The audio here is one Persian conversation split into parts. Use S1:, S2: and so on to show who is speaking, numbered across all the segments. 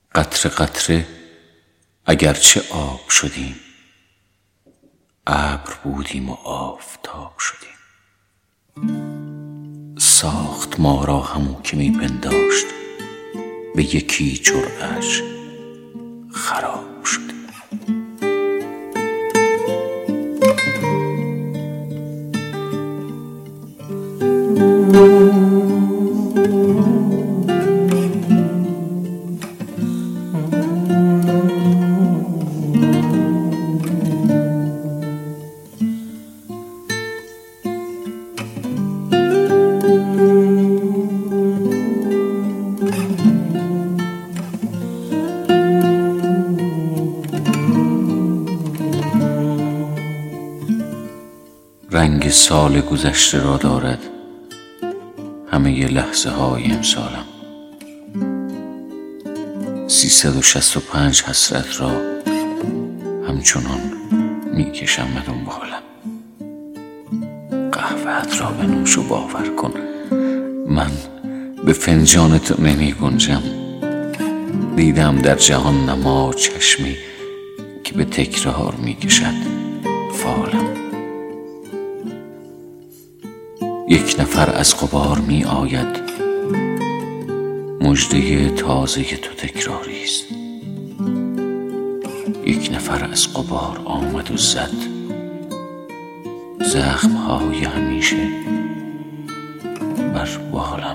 S1: قطره قطره اگرچه آب شدیم، ابر بودیم و آفتاب شدیم. ساخت ما را همو که می پنداشت، به یکی جرعه‌اش خراب شدیم. رنگ سال گذشته را دارد همه لحظه های امسالم. 365 حسرت را همچنان می کشم به دنبالم. قهوه‌ات را بنوش و باور کن من به فنجان تو نمی گنجم. دیدم در جهان نما چشمی که به تکرار می کشد فالم. یک نفر از غبار می آید، مژده تازه تو تکراری است. یک نفر از غبار آمد و زد، زخم‌های همیشه بر بالم.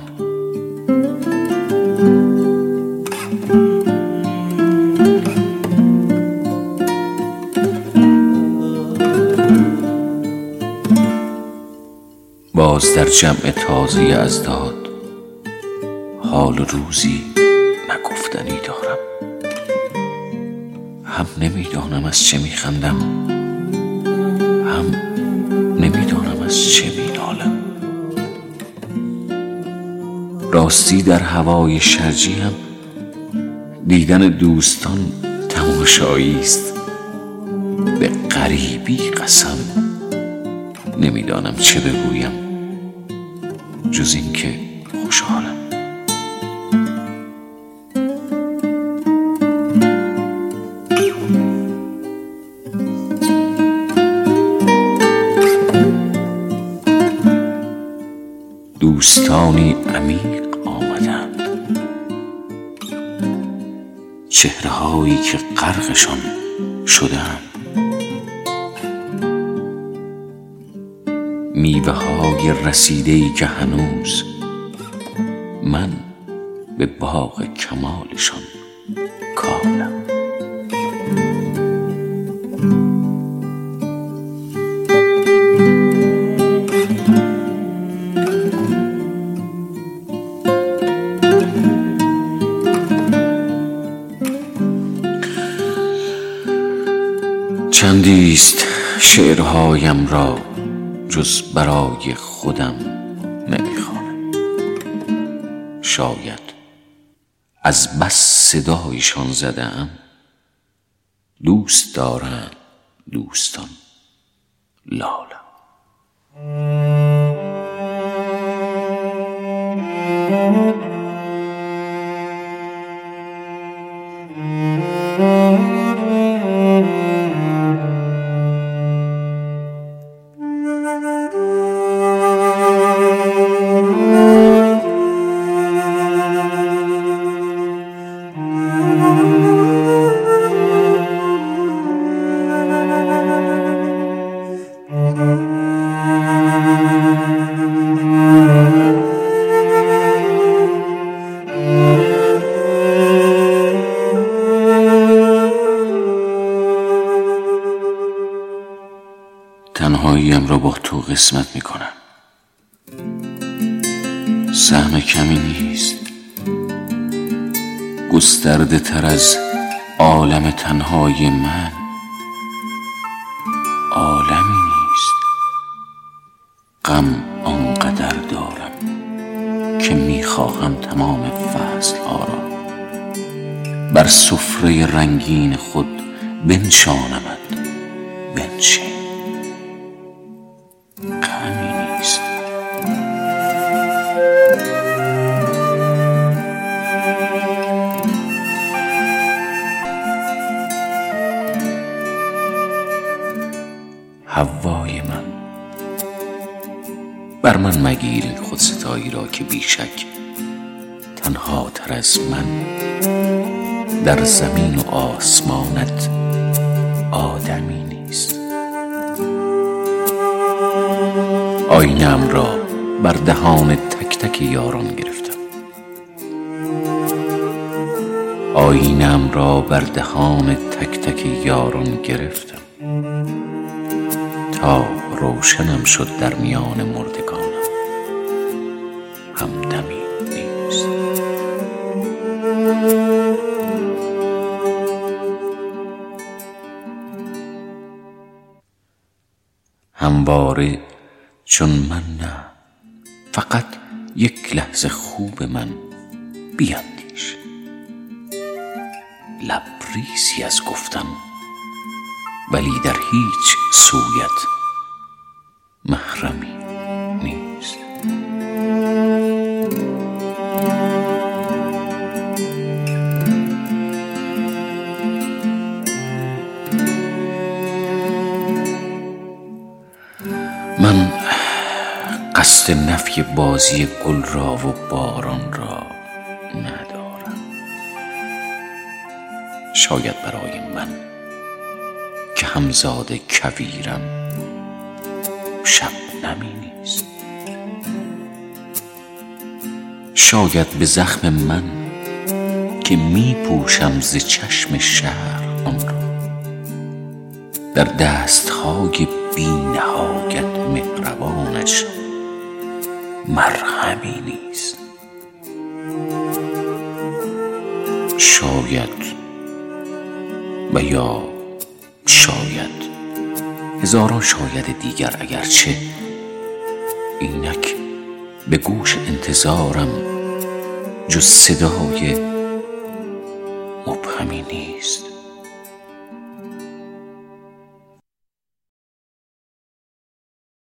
S1: باز در جمع تازه اضداد حال روزی نگفتنی دارم. هم نمیدانم از چه میخندم، هم نمیدانم از چه مینالم. راستی در هوای شرجی هم دیدن دوستان تماشایی است. به غریبی قسم نمیدانم چه بگویم جز این که خوشحالم. دوستانی عمیق آمدند، چهره‌هایی که غرقشان شده‌ام. میوه‌های رسیده‌ای که هنوز من به باغ کمالشان کالم. چندیست شعرهایم را جز برای خودم نمیخوانم. شاید از بس صدایشان زده‌ام. دوست دارند دوستان لالم. تنهاییم را با تو قسمت میکنم. سهم کمی نیست، گسترده تر از عالم تنهای من عالمی نیست. غم آنقدر دارم که میخواهم تمام فصل ها را بر سفره رنگین خود بنشانمت. بنشین، غمی نیست. حوای من. بر من مگیر این خودستایی را که بیشک تنها تر از من در زمین و آسمانت آدمی نیست. آینه‌ام را بر دهان تک تک یاران گرفتم، آینه‌ام را بر دهان تک تک یاران گرفتم تا روشنم شد در میان مردگانم همدمی نیست. همواره چون من نه، فقط یک لحظه خوب من بیندیش. لبریزی از گفتن ولی در هیچ سویت محرمی نیست. من قصد نفی بازی گل را و باران را ندارم. شاید برای من که همزاد کویرم شبنمی نیست. شاید به زخم من که می پوشم ز چشم شهر آن را در دستهای بی نهایت مهربانش مرهمی نیست. شاید و یا شاید هزاران شاید دیگر، اگرچه اینک به گوش انتظارم جز صدای مبهمی نیست.